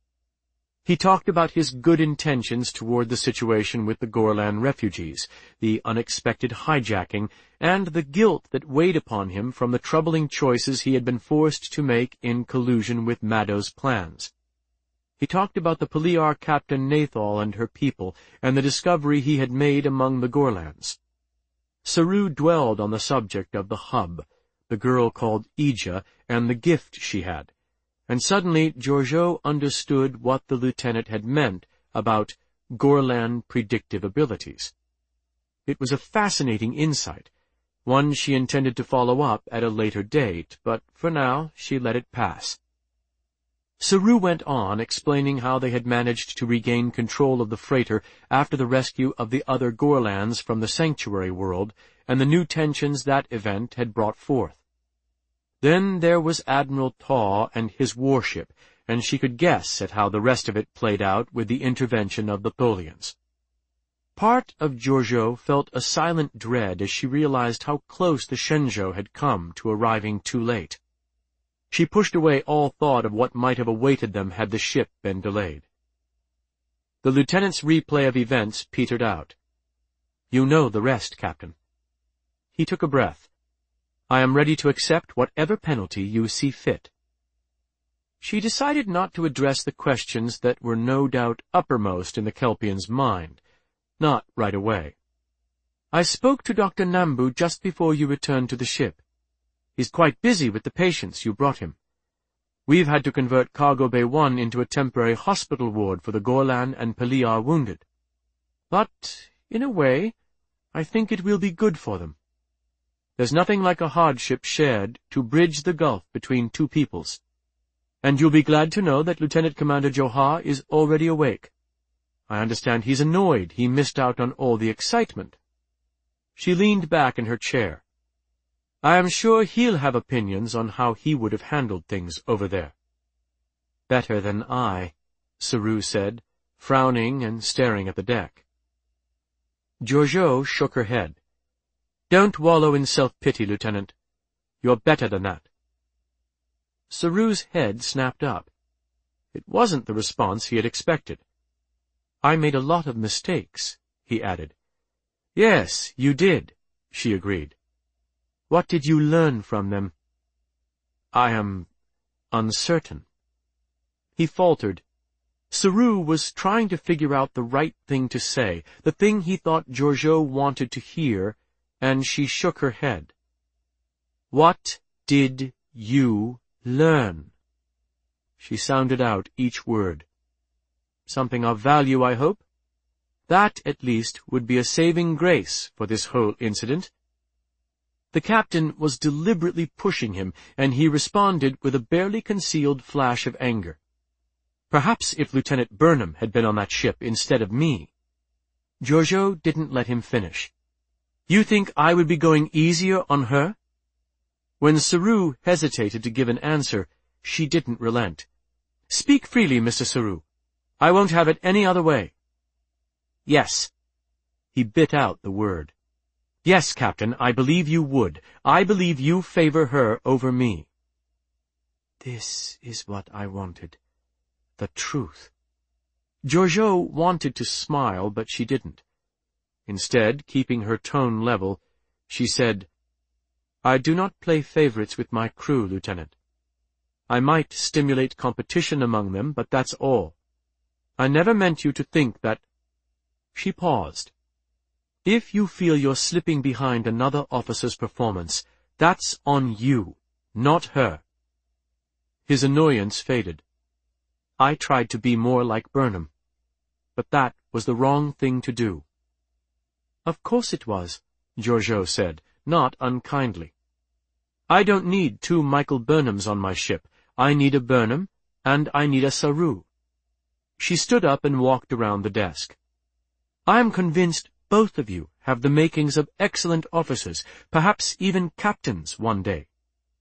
He talked about his good intentions toward the situation with the Gorlan refugees, the unexpected hijacking, and the guilt that weighed upon him from the troubling choices he had been forced to make in collusion with Maddo's plans. He talked about the Paliar Captain Nathal and her people, and the discovery he had made among the Gorlans. Saru dwelled on the subject of the hub, the girl called Ija, and the gift she had, and suddenly Georgiou understood what the lieutenant had meant about Gorlan predictive abilities. It was a fascinating insight, one she intended to follow up at a later date, but for now she let it pass. Saru went on, explaining how they had managed to regain control of the freighter after the rescue of the other Gorlans from the sanctuary world, and the new tensions that event had brought forth. Then there was Admiral Taw and his warship, and she could guess at how the rest of it played out with the intervention of the Tholians. Part of Georgiou felt a silent dread as she realized how close the Shenzhou had come to arriving too late. She pushed away all thought of what might have awaited them had the ship been delayed. The lieutenant's replay of events petered out. "You know the rest, Captain." He took a breath. "I am ready to accept whatever penalty you see fit." She decided not to address the questions that were no doubt uppermost in the Kelpian's mind. Not right away. "I spoke to Dr. Nambu just before you returned to the ship. He's quite busy with the patients you brought him. We've had to convert Cargo Bay 1 into a temporary hospital ward for the Gorlan and Paliar wounded. But, in a way, I think it will be good for them. There's nothing like a hardship shared to bridge the gulf between two peoples. And you'll be glad to know that Lieutenant Commander Johar is already awake. I understand he's annoyed he missed out on all the excitement." She leaned back in her chair. "I am sure he'll have opinions on how he would have handled things over there." "Better than I," Saru said, frowning and staring at the deck. Georgiou shook her head. "Don't wallow in self-pity, Lieutenant. You're better than that." Saru's head snapped up. It wasn't the response he had expected. "I made a lot of mistakes," he added. "Yes, you did," she agreed. "What did you learn from them?" "I am uncertain." He faltered. Saru was trying to figure out the right thing to say, the thing he thought Georgiou wanted to hear, and she shook her head. "What did you learn?" She sounded out each word. "Something of value, I hope. That, at least, would be a saving grace for this whole incident." The captain was deliberately pushing him, and he responded with a barely concealed flash of anger. "Perhaps if Lieutenant Burnham had been on that ship instead of me." Georgiou didn't let him finish. "You think I would be going easier on her?" When Saru hesitated to give an answer, she didn't relent. "Speak freely, Mr. Saru. I won't have it any other way." "Yes." He bit out the word. "Yes, Captain, I believe you would. I believe you favor her over me." This is what I wanted. The truth. Georgiou wanted to smile, but she didn't. Instead, keeping her tone level, she said, "I do not play favorites with my crew, Lieutenant. I might stimulate competition among them, but that's all. I never meant you to think that—" She paused. "If you feel you're slipping behind another officer's performance, that's on you, not her." His annoyance faded. "I tried to be more like Burnham, but that was the wrong thing to do." "Of course it was," Georgiou said, not unkindly. "I don't need 2 Michael Burnhams on my ship. I need a Burnham, and I need a Saru." She stood up and walked around the desk. "I am convinced both of you have the makings of excellent officers, perhaps even captains one day.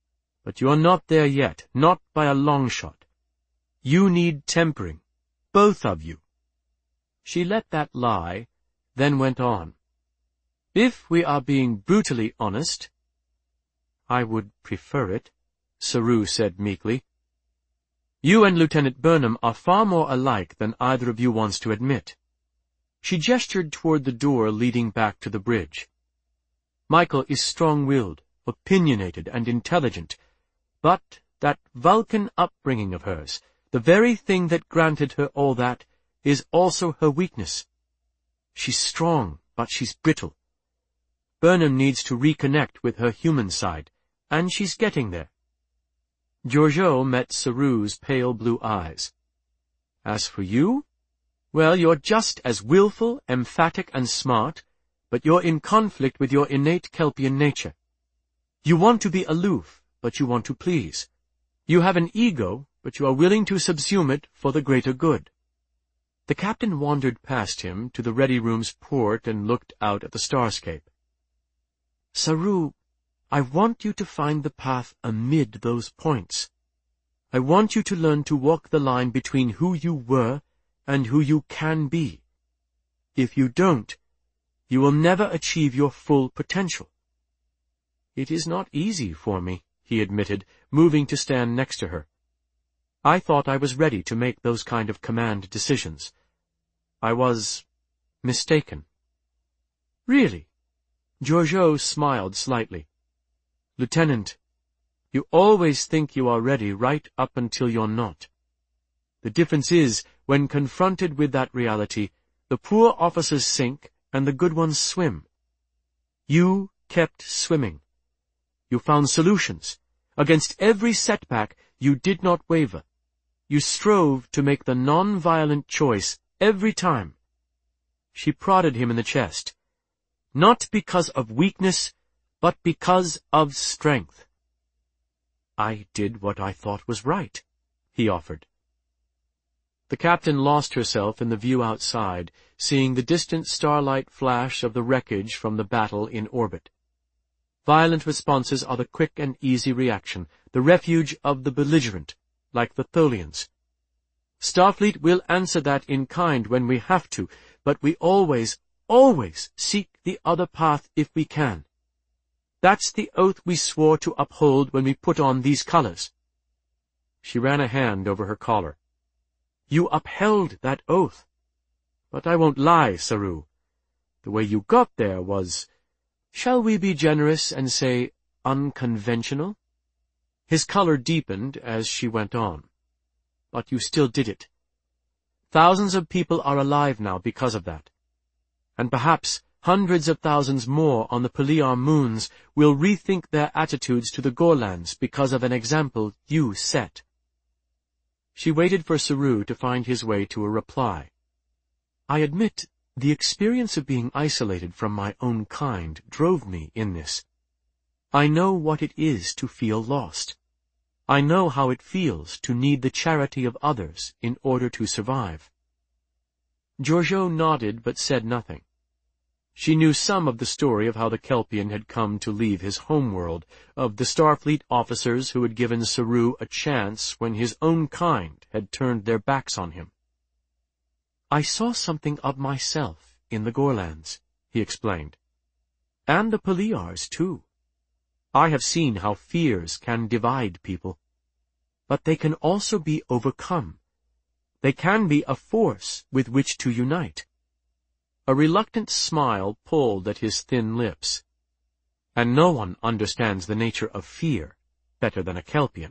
But you are not there yet, not by a long shot. You need tempering, both of you." She let that lie, then went on. "If we are being brutally honest—" "I would prefer it," Saru said meekly. "You and Lieutenant Burnham are far more alike than either of you wants to admit." She gestured toward the door leading back to the bridge. "Michael is strong-willed, opinionated, and intelligent, but that Vulcan upbringing of hers, the very thing that granted her all that, is also her weakness. She's strong, but she's brittle. Burnham needs to reconnect with her human side, and she's getting there." Georgiou met Saru's pale blue eyes. "As for you, well, you're just as willful, emphatic, and smart, but you're in conflict with your innate Kelpian nature. You want to be aloof, but you want to please. You have an ego, but you are willing to subsume it for the greater good." The captain wandered past him to the ready room's port and looked out at the starscape. "Saru, I want you to find the path amid those points. I want you to learn to walk the line between who you were and who you can be. If you don't, you will never achieve your full potential." "It is not easy for me," he admitted, moving to stand next to her. "I thought I was ready to make those kind of command decisions. I was mistaken." "Really?" Georgiou smiled slightly. "Lieutenant, you always think you are ready right up until you're not. The difference is, when confronted with that reality, the poor officers sink and the good ones swim. You kept swimming. You found solutions. Against every setback, you did not waver. You strove to make the non-violent choice every time." She prodded him in the chest. "Not because of weakness, but because of strength." "I did what I thought was right," he offered. The captain lost herself in the view outside, seeing the distant starlight flash of the wreckage from the battle in orbit. Violent responses are the quick and easy reaction, the refuge of the belligerent, like the Tholians. Starfleet will answer that in kind when we have to, but we always, always seek the other path if we can. That's the oath we swore to uphold when we put on these colors." She ran a hand over her collar. "You upheld that oath. But I won't lie, Saru. The way you got there was, shall we be generous and say, unconventional?" His color deepened as she went on. "But you still did it. Thousands of people are alive now because of that. And perhaps hundreds of thousands more on the Peliar moons will rethink their attitudes to the Gorlans because of an example you set." She waited for Saru to find his way to a reply. "I admit the experience of being isolated from my own kind drove me in this. I know what it is to feel lost. I know how it feels to need the charity of others in order to survive." Georgiou nodded but said nothing. She knew some of the story of how the Kelpian had come to leave his homeworld, of the Starfleet officers who had given Saru a chance when his own kind had turned their backs on him. "I saw something of myself in the Gorlans," he explained. "And the Peliars, too. I have seen how fears can divide people. But they can also be overcome. They can be a force with which to unite." A reluctant smile pulled at his thin lips. "And no one understands the nature of fear better than a Kelpian."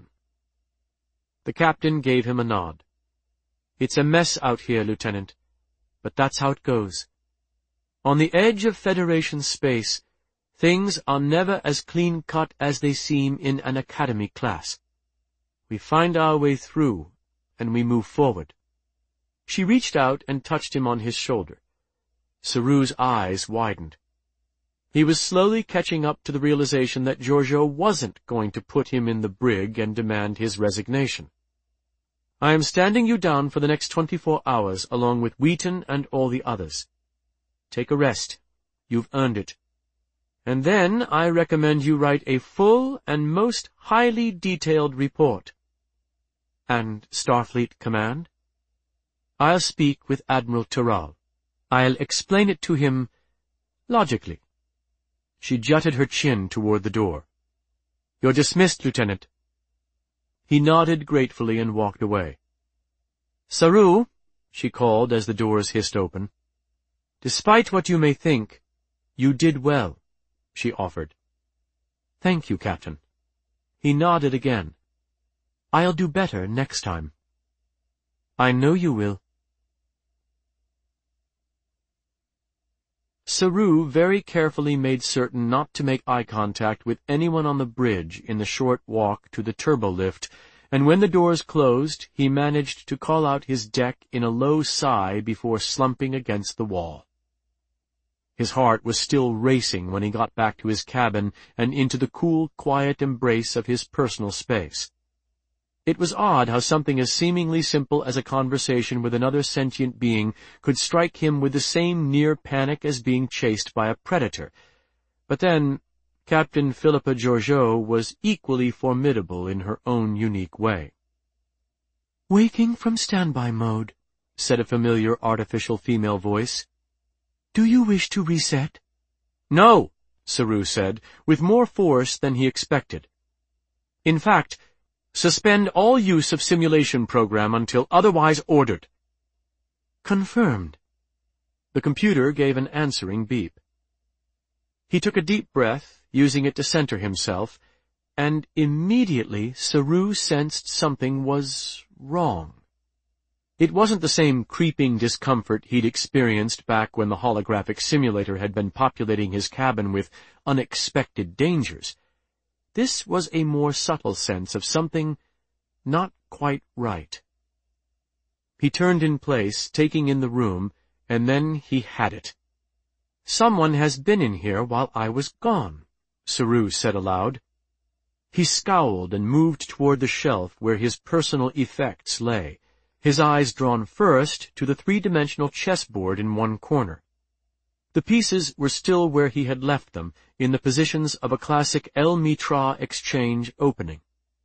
The captain gave him a nod. "It's a mess out here, Lieutenant, but that's how it goes. On the edge of Federation space, things are never as clean-cut as they seem in an academy class. We find our way through, and we move forward." She reached out and touched him on his shoulder. Saru's eyes widened. He was slowly catching up to the realization that Georgiou wasn't going to put him in the brig and demand his resignation. "I am standing you down for the next 24 hours, along with Wheaton and all the others. Take a rest. You've earned it. And then I recommend you write a full and most highly detailed report. And Starfleet Command? I'll speak with Admiral Tyrrell. I'll explain it to him logically. She jutted her chin toward the door. You're dismissed, Lieutenant. He nodded gratefully and walked away. Saru, she called as the doors hissed open. Despite what you may think, you did well, she offered. Thank you, Captain. He nodded again. I'll do better next time. I know you will. Saru very carefully made certain not to make eye contact with anyone on the bridge in the short walk to the turbolift, and when the doors closed, he managed to call out his deck in a low sigh before slumping against the wall. His heart was still racing when he got back to his cabin and into the cool, quiet embrace of his personal space. It was odd how something as seemingly simple as a conversation with another sentient being could strike him with the same near panic as being chased by a predator. But then, Captain Philippa Georgiou was equally formidable in her own unique way. "Waking from standby mode," said a familiar artificial female voice. "Do you wish to reset?" "No," Saru said, with more force than he expected. "In fact, suspend all use of simulation program until otherwise ordered." "Confirmed." The computer gave an answering beep. He took a deep breath, using it to center himself, and immediately Saru sensed something was wrong. It wasn't the same creeping discomfort he'd experienced back when the holographic simulator had been populating his cabin with unexpected dangers. This was a more subtle sense of something not quite right. He turned in place, taking in the room, and then he had it. "Someone has been in here while I was gone," Saru said aloud. He scowled and moved toward the shelf where his personal effects lay, his eyes drawn first to the three-dimensional chessboard in one corner. The pieces were still where he had left them, in the positions of a classic El Mitra exchange opening.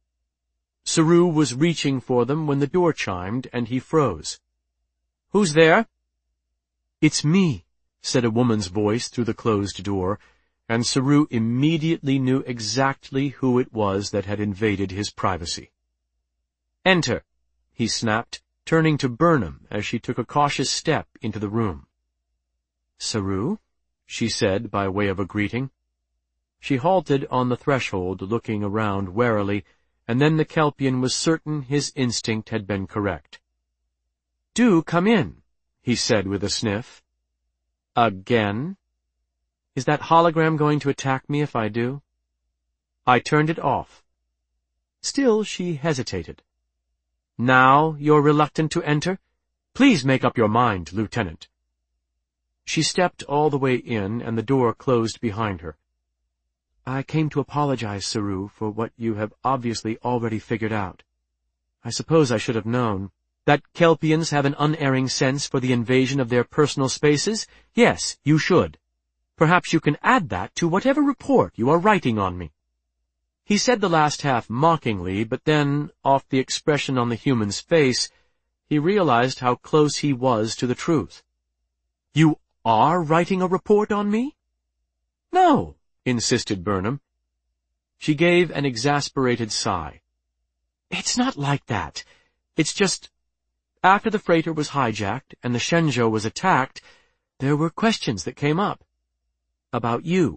Saru was reaching for them when the door chimed, and he froze. "Who's there?" "It's me," said a woman's voice through the closed door, and Saru immediately knew exactly who it was that had invaded his privacy. "Enter," he snapped, turning to Burnham as she took a cautious step into the room. "Saru?" she said by way of a greeting. She halted on the threshold, looking around warily, and then the Kelpian was certain his instinct had been correct. "Do come in," he said with a sniff. "Again? Is that hologram going to attack me if I do?" I turned it off. Still she hesitated. "Now you're reluctant to enter? Please make up your mind, Lieutenant." She stepped all the way in, and the door closed behind her. "I came to apologize, Saru, for what you have obviously already figured out. I suppose I should have known. That Kelpians have an unerring sense for the invasion of their personal spaces? Yes, you should. Perhaps you can add that to whatever report you are writing on me." He said the last half mockingly, but then, off the expression on the human's face, he realized how close he was to the truth. "You are writing a report on me?" "No," insisted Burnham. She gave an exasperated sigh. "It's not like that. It's just, after the freighter was hijacked and the Shenzhou was attacked, there were questions that came up. About you."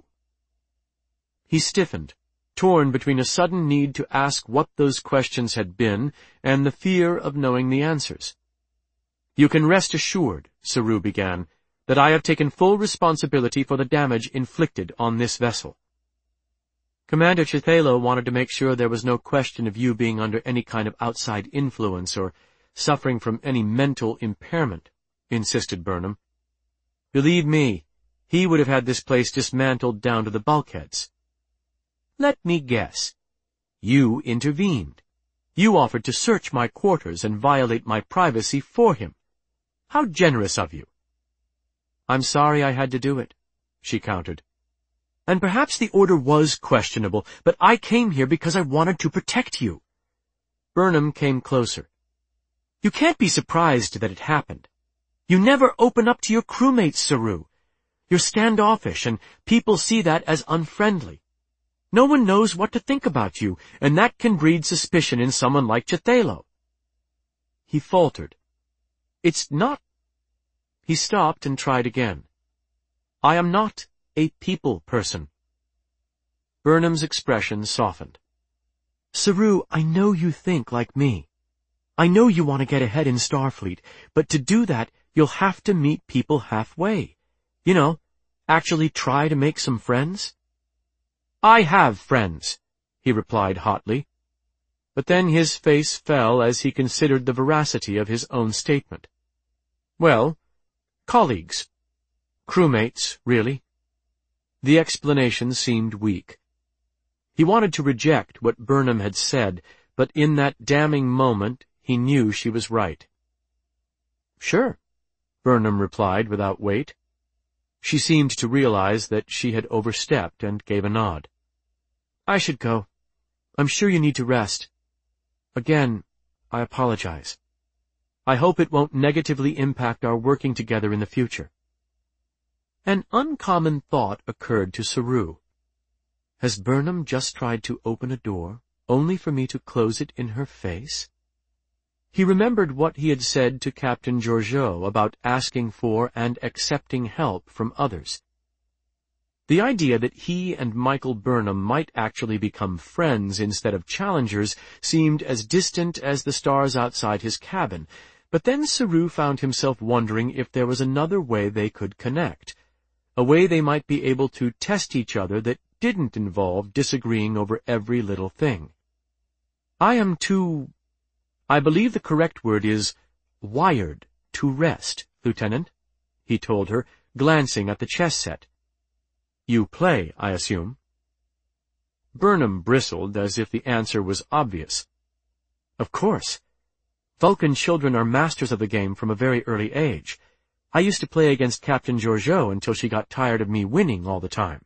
He stiffened, torn between a sudden need to ask what those questions had been and the fear of knowing the answers. "You can rest assured," Saru began, "that I have taken full responsibility for the damage inflicted on this vessel." "Commander Chithalo wanted to make sure there was no question of you being under any kind of outside influence or suffering from any mental impairment," insisted Burnham. "Believe me, he would have had this place dismantled down to the bulkheads." "Let me guess. You intervened. You offered to search my quarters and violate my privacy for him. How generous of you." "I'm sorry I had to do it," she countered. And perhaps the order was questionable, but I came here because I wanted to protect you. Burnham came closer. You can't be surprised that it happened. You never open up to your crewmates, Saru. You're standoffish, and people see that as unfriendly. No one knows what to think about you, and that can breed suspicion in someone like Chethelo. He faltered. It's not... He stopped and tried again. I am not a people person. Burnham's expression softened. Saru, I know you think like me. I know you want to get ahead in Starfleet, but to do that, you'll have to meet people halfway. You know, actually try to make some friends. I have friends, he replied hotly. But then his face fell as he considered the veracity of his own statement. Well, colleagues. Crewmates, really. The explanation seemed weak. He wanted to reject what Burnham had said, but in that damning moment he knew she was right. Sure, Burnham replied without weight. She seemed to realize that she had overstepped and gave a nod. I should go. I'm sure you need to rest. Again, I apologize. I hope it won't negatively impact our working together in the future. An uncommon thought occurred to Saru. Has Burnham just tried to open a door, only for me to close it in her face? He remembered what he had said to Captain Georgiou about asking for and accepting help from others. The idea that he and Michael Burnham might actually become friends instead of challengers seemed as distant as the stars outside his cabin, but then Saru found himself wondering if there was another way they could connect, a way they might be able to test each other that didn't involve disagreeing over every little thing. I believe the correct word is wired to rest, Lieutenant, he told her, glancing at the chess set. You play, I assume. Burnham bristled as if the answer was obvious. Of course. Vulcan children are masters of the game from a very early age. I used to play against Captain Georgiou until she got tired of me winning all the time.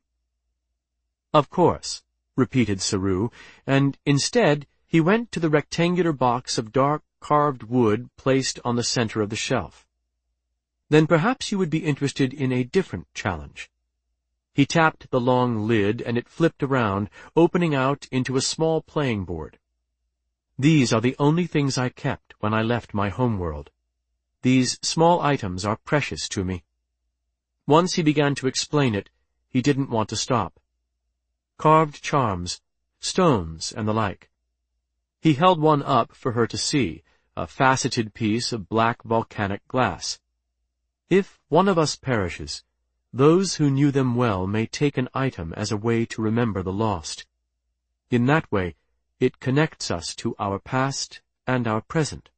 Of course, repeated Saru, and instead he went to the rectangular box of dark carved wood placed on the center of the shelf. Then perhaps you would be interested in a different challenge. He tapped the long lid, and it flipped around, opening out into a small playing board. These are the only things I kept when I left my homeworld. These small items are precious to me. Once he began to explain it, he didn't want to stop. Carved charms, stones, and the like. He held one up for her to see, a faceted piece of black volcanic glass. If one of us perishes, those who knew them well may take an item as a way to remember the lost. In that way, it connects us to our past and our present.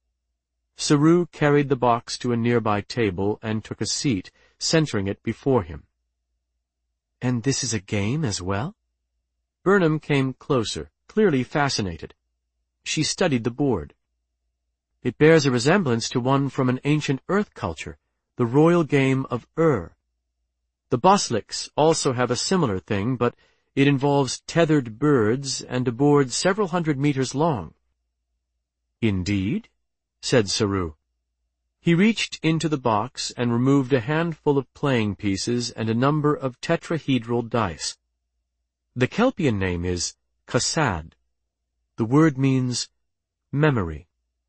Saru carried the box to a nearby table and took a seat, centering it before him. And this is a game as well? Burnham came closer, clearly fascinated. She studied the board. It bears a resemblance to one from an ancient Earth culture, the royal game of The Bosliks also have a similar thing, but it involves tethered birds and a board several hundred meters long. Indeed, said Saru. He reached into the box and removed a handful of playing pieces and a number of tetrahedral dice. The Kelpian name is Kassad. The word means memory.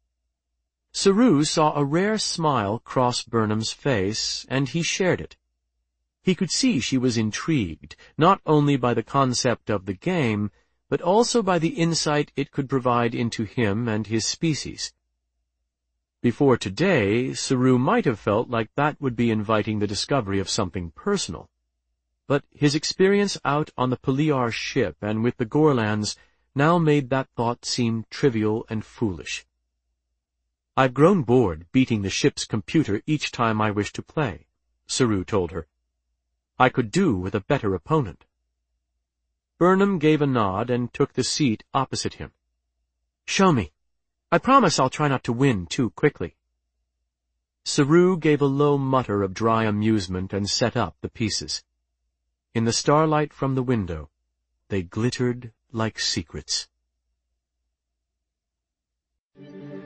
Saru saw a rare smile cross Burnham's face, and he shared it. He could see she was intrigued, not only by the concept of the game, but also by the insight it could provide into him and his species. Before today, Saru might have felt like that would be inviting the discovery of something personal. But his experience out on the Peliar ship and with the Gorlans now made that thought seem trivial and foolish. I've grown bored beating the ship's computer each time I wish to play, Saru told her. I could do with a better opponent. Burnham gave a nod and took the seat opposite him. Show me. I promise I'll try not to win too quickly. Saru gave a low mutter of dry amusement and set up the pieces. In the starlight from the window, they glittered like secrets.